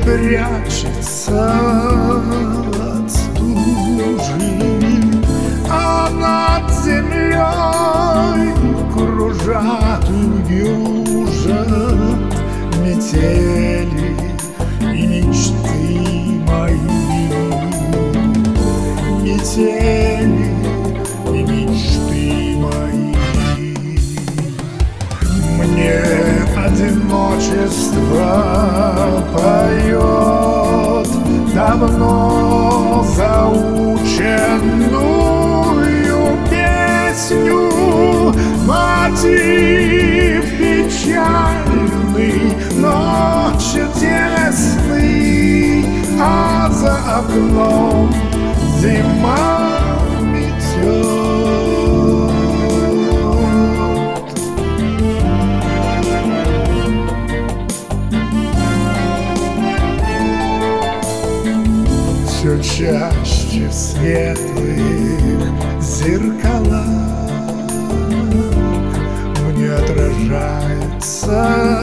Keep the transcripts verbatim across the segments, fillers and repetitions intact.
прячется от стужи, а над землей кружат и вьюжат метели и мечты мои, метели и мечты мои. Мне одиночество поет давно заученную песню, мотив печальный, но чудесный, а за окном зима метет. Все чаще в светлых зеркалах мне отражается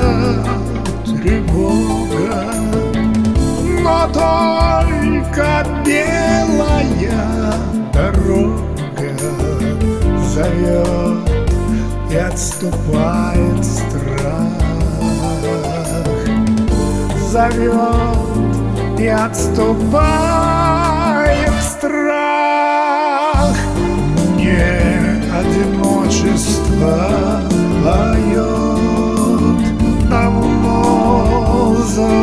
тревога, но только белая дорога зовет и отступает страх, зовет и отступает страх. Мне одиночество поет давно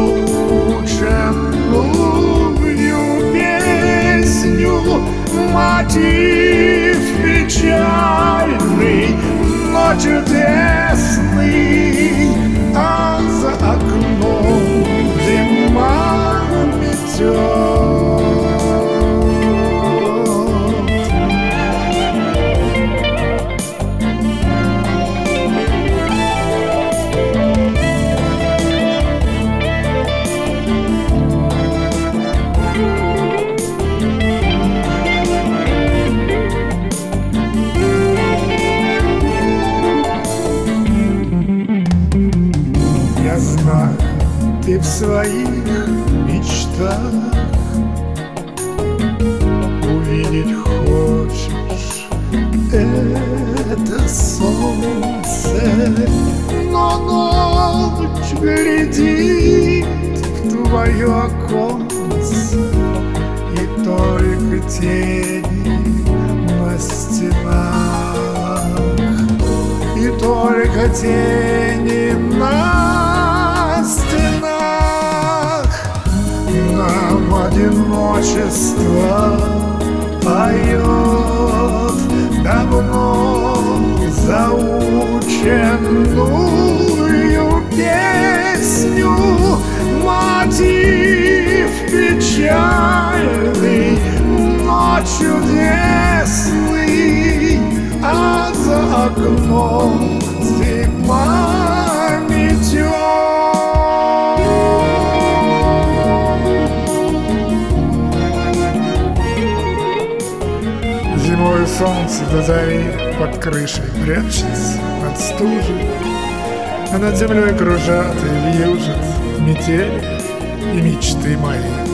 заученную песню, мотив печальный, но чудесный, а за окном зима метет. Я знаю, ты в своих мечтах увидеть хочешь это солнце, но ночь глядит в твое оконце, и только тени на стенах, и только тени на стенах. Нам одиночество поет давно заученную песню, мотив печальный, но чудесный, а за окном зима метет. Зимой солнце до зари под крышей прячется от стужи, а над землей кружат и вьюжат метели и мечты мои.